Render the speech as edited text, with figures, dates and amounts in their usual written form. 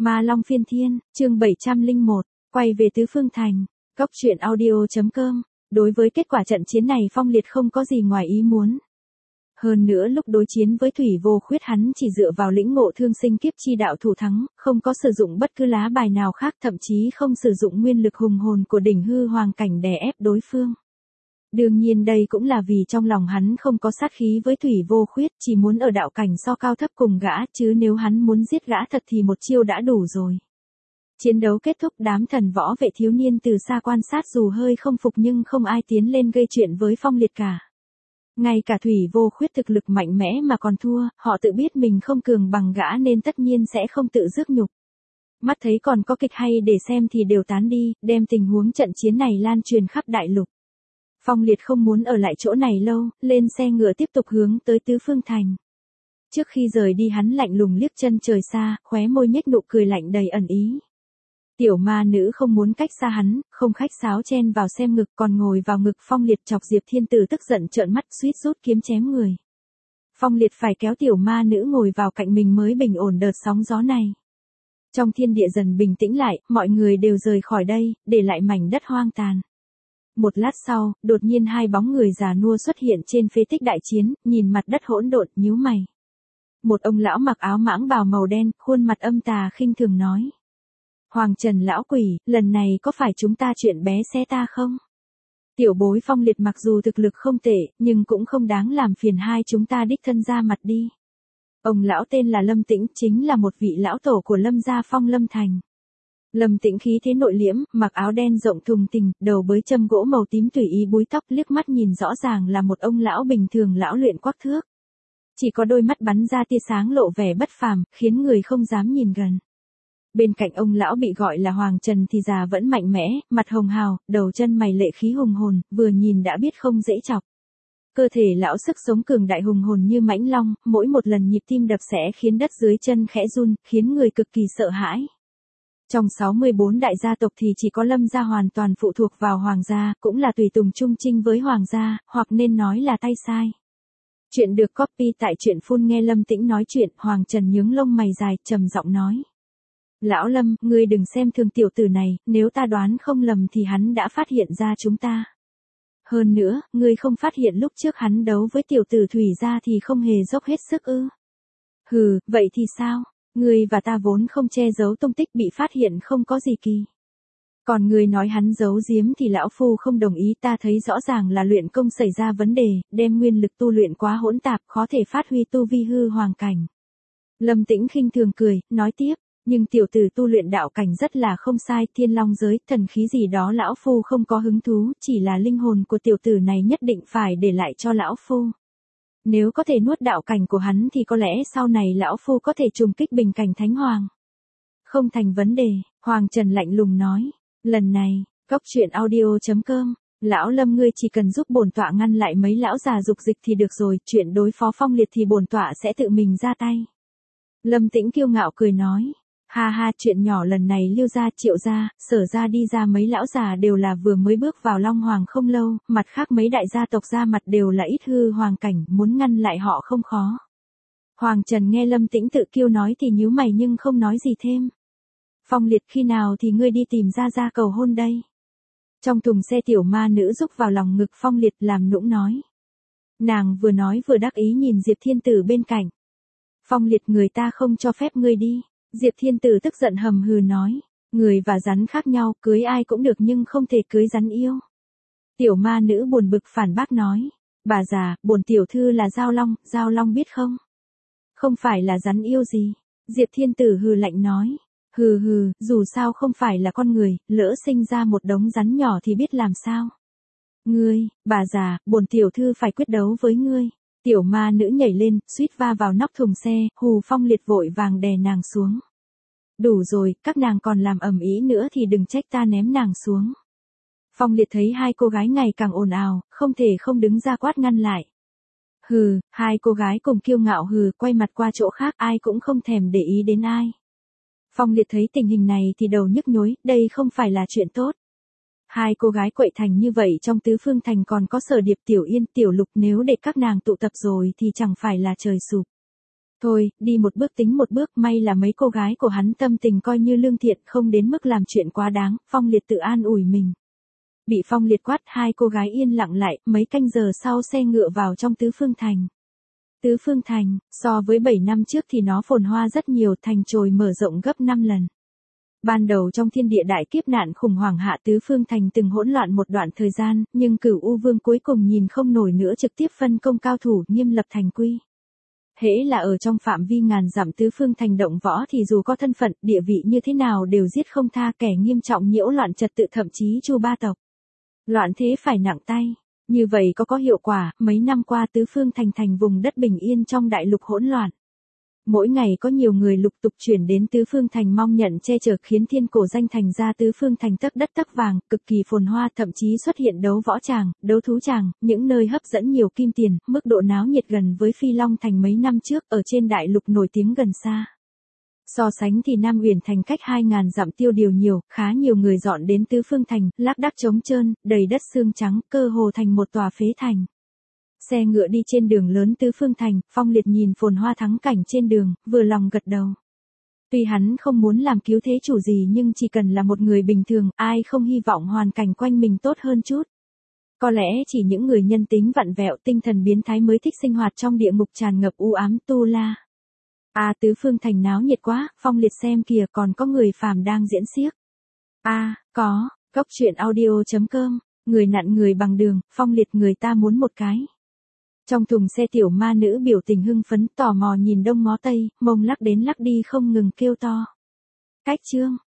Ma Long Phiên Thiên, chương 701, quay về Tứ Phương Thành. Cốc truyện audio.com. Đối với kết quả trận chiến này Phong Liệt không có gì ngoài ý muốn. Hơn nữa lúc đối chiến với Thủy Vô Khuyết hắn chỉ dựa vào lĩnh ngộ thương sinh kiếp chi đạo thủ thắng, không có sử dụng bất cứ lá bài nào khác, thậm chí không sử dụng nguyên lực hùng hồn của đỉnh hư hoàng cảnh đè ép đối phương. Đương nhiên đây cũng là vì trong lòng hắn không có sát khí với Thủy Vô Khuyết, chỉ muốn ở đạo cảnh so cao thấp cùng gã, chứ nếu hắn muốn giết gã thật thì một chiêu đã đủ rồi. Chiến đấu kết thúc, đám thần võ vệ thiếu niên từ xa quan sát dù hơi không phục nhưng không ai tiến lên gây chuyện với Phong Liệt cả. Ngay cả Thủy Vô Khuyết thực lực mạnh mẽ mà còn thua, họ tự biết mình không cường bằng gã nên tất nhiên sẽ không tự rước nhục. Mắt thấy còn có kịch hay để xem thì đều tán đi, đem tình huống trận chiến này lan truyền khắp đại lục. Phong Liệt không muốn ở lại chỗ này lâu, lên xe ngựa tiếp tục hướng tới Tứ Phương Thành. Trước khi rời đi hắn lạnh lùng liếc chân trời xa, khóe môi nhếch nụ cười lạnh đầy ẩn ý. Tiểu ma nữ không muốn cách xa hắn, không khách sáo chen vào xem ngực còn ngồi vào ngực Phong Liệt, chọc Diệp Thiên Tử tức giận trợn mắt suýt rút kiếm chém người. Phong Liệt phải kéo tiểu ma nữ ngồi vào cạnh mình mới bình ổn đợt sóng gió này. Trong thiên địa dần bình tĩnh lại, mọi người đều rời khỏi đây, để lại mảnh đất hoang tàn. Một lát sau, đột nhiên hai bóng người già nua xuất hiện trên phế tích đại chiến, nhìn mặt đất hỗn độn, nhíu mày. Một ông lão mặc áo mãng bào màu đen, khuôn mặt âm tà khinh thường nói: Hoàng Trần lão quỷ, lần này có phải chúng ta chuyện bé xé ta không? Tiểu bối Phong Liệt mặc dù thực lực không tệ, nhưng cũng không đáng làm phiền hai chúng ta đích thân ra mặt đi. Ông lão tên là Lâm Tĩnh, chính là một vị lão tổ của Lâm gia Phong Lâm Thành. Lâm Tĩnh khí thế nội liễm, mặc áo đen rộng thùng thình, đầu bới châm gỗ màu tím tùy ý búi tóc, liếc mắt nhìn rõ ràng là một ông lão bình thường, lão luyện quắc thước. Chỉ có đôi mắt bắn ra tia sáng lộ vẻ bất phàm, khiến người không dám nhìn gần. Bên cạnh ông lão bị gọi là Hoàng Trần thì già vẫn mạnh mẽ, mặt hồng hào, đầu chân mày lệ khí hùng hồn, vừa nhìn đã biết không dễ chọc. Cơ thể lão sức sống cường đại hùng hồn như mãnh long, mỗi một lần nhịp tim đập sẽ khiến đất dưới chân khẽ run, khiến người cực kỳ sợ hãi. Trong 64 đại gia tộc thì chỉ có Lâm gia hoàn toàn phụ thuộc vào Hoàng gia, cũng là tùy tùng trung trinh với Hoàng gia, hoặc nên nói là tay sai. Chuyện được copy tại truyện phun. Nghe Lâm Tĩnh nói chuyện, Hoàng Trần nhướng lông mày dài, trầm giọng nói: Lão Lâm, ngươi đừng xem thường tiểu tử này, nếu ta đoán không lầm thì hắn đã phát hiện ra chúng ta. Hơn nữa, ngươi không phát hiện lúc trước hắn đấu với tiểu tử Thủy gia thì không hề dốc hết sức ư? Hừ, vậy thì sao? Ngươi và ta vốn không che giấu tung tích, bị phát hiện không có gì kỳ. Còn ngươi nói hắn giấu giếm thì lão phu không đồng ý, ta thấy rõ ràng là luyện công xảy ra vấn đề, đem nguyên lực tu luyện quá hỗn tạp, khó thể phát huy tu vi hư hoàng cảnh. Lâm Tĩnh khinh thường cười, nói tiếp: Nhưng tiểu tử tu luyện đạo cảnh rất là không sai, thiên long giới, thần khí gì đó lão phu không có hứng thú, chỉ là linh hồn của tiểu tử này nhất định phải để lại cho lão phu. Nếu có thể nuốt đạo cảnh của hắn thì có lẽ sau này lão phu có thể trùng kích bình cảnh thánh hoàng. Không thành vấn đề, Hoàng Trần lạnh lùng nói. Lần này, cốc truyện audio.com, lão Lâm ngươi chỉ cần giúp bổn tọa ngăn lại mấy lão già dục dịch thì được rồi, chuyện đối phó Phong Liệt thì bổn tọa sẽ tự mình ra tay. Lâm Tĩnh kiêu ngạo cười nói: Ha ha, chuyện nhỏ lần này Liêu gia, Triệu gia, Sở gia đi ra mấy lão già đều là vừa mới bước vào Long Hoàng không lâu, mặt khác mấy đại gia tộc ra mặt đều là ít hư hoàng cảnh, muốn ngăn lại họ không khó. Hoàng Trần nghe Lâm Tĩnh tự kiêu nói thì nhíu mày nhưng không nói gì thêm. Phong Liệt, khi nào thì ngươi đi tìm ra cầu hôn đây? Trong thùng xe tiểu ma nữ rúc vào lòng ngực Phong Liệt làm nũng nói. Nàng vừa nói vừa đắc ý nhìn Diệp Thiên Tử bên cạnh. Phong Liệt, người ta không cho phép ngươi đi. Diệp Thiên Tử tức giận hầm hừ nói. Người và rắn khác nhau, cưới ai cũng được nhưng không thể cưới rắn yêu. Tiểu ma nữ buồn bực phản bác nói. Bà già, bổn tiểu thư là Giao Long biết không? Không phải là rắn yêu gì. Diệp Thiên Tử hừ lạnh nói. Hừ hừ, dù sao không phải là con người, lỡ sinh ra một đống rắn nhỏ thì biết làm sao. Ngươi, bà già, bổn tiểu thư phải quyết đấu với ngươi. Tiểu ma nữ nhảy lên, suýt va vào nóc thùng xe, hù Phong Liệt vội vàng đè nàng xuống. Đủ rồi, các nàng còn làm ầm ĩ nữa thì đừng trách ta ném nàng xuống. Phong Liệt thấy hai cô gái ngày càng ồn ào, không thể không đứng ra quát ngăn lại. Hừ, hai cô gái cùng kiêu ngạo hừ, quay mặt qua chỗ khác, ai cũng không thèm để ý đến ai. Phong Liệt thấy tình hình này thì đầu nhức nhối, đây không phải là chuyện tốt. Hai cô gái quậy thành như vậy trong Tứ Phương Thành còn có Sở Điệp, Tiểu Yên, Tiểu Lục, nếu để các nàng tụ tập rồi thì chẳng phải là trời sụp. Thôi, đi một bước tính một bước, may là mấy cô gái của hắn tâm tình coi như lương thiện, không đến mức làm chuyện quá đáng, Phong Liệt tự an ủi mình. Bị Phong Liệt quát, hai cô gái yên lặng lại, mấy canh giờ sau xe ngựa vào trong Tứ Phương Thành. Tứ Phương Thành, so với 7 năm trước thì nó phồn hoa rất nhiều, thành trồi mở rộng gấp 5 lần. Ban đầu trong thiên địa đại kiếp nạn khủng hoảng hạ, Tứ Phương Thành từng hỗn loạn một đoạn thời gian, nhưng Cửu U Vương cuối cùng nhìn không nổi nữa, trực tiếp phân công cao thủ, nghiêm lập thành quy. Hễ là ở trong phạm vi ngàn dặm Tứ Phương Thành động võ thì dù có thân phận, địa vị như thế nào đều giết không tha, kẻ nghiêm trọng nhiễu loạn trật tự thậm chí chu ba tộc. Loạn thế phải nặng tay. Như vậy có hiệu quả, mấy năm qua Tứ Phương Thành thành vùng đất bình yên trong đại lục hỗn loạn. Mỗi ngày có nhiều người lục tục chuyển đến Tứ Phương Thành mong nhận che chở, khiến thiên cổ danh thành ra Tứ Phương Thành tấc đất tấc vàng, cực kỳ phồn hoa, thậm chí xuất hiện đấu võ tràng, đấu thú tràng, những nơi hấp dẫn nhiều kim tiền, mức độ náo nhiệt gần với Phi Long Thành mấy năm trước, ở trên đại lục nổi tiếng gần xa. So sánh thì Nam Uyển Thành cách 2.000 dặm tiêu điều nhiều, khá nhiều người dọn đến Tứ Phương Thành, lác đác trống trơn, đầy đất xương trắng, cơ hồ thành một tòa phế thành. Xe ngựa đi trên đường lớn Tứ Phương Thành, Phong Liệt nhìn phồn hoa thắng cảnh trên đường, vừa lòng gật đầu. Tuy hắn không muốn làm cứu thế chủ gì nhưng chỉ cần là một người bình thường, ai không hy vọng hoàn cảnh quanh mình tốt hơn chút. Có lẽ chỉ những người nhân tính vặn vẹo, tinh thần biến thái mới thích sinh hoạt trong địa ngục tràn ngập u ám tu la. Tứ Phương Thành náo nhiệt quá, Phong Liệt xem kìa, còn có người phàm đang diễn xiếc. Có, Góc Truyện Audio.com, người nặn người bằng đường, Phong Liệt người ta muốn một cái. Trong thùng xe tiểu ma nữ biểu tình hưng phấn, tò mò nhìn đông ngó tây, mông lắc đến lắc đi không ngừng kêu to. Cách chương.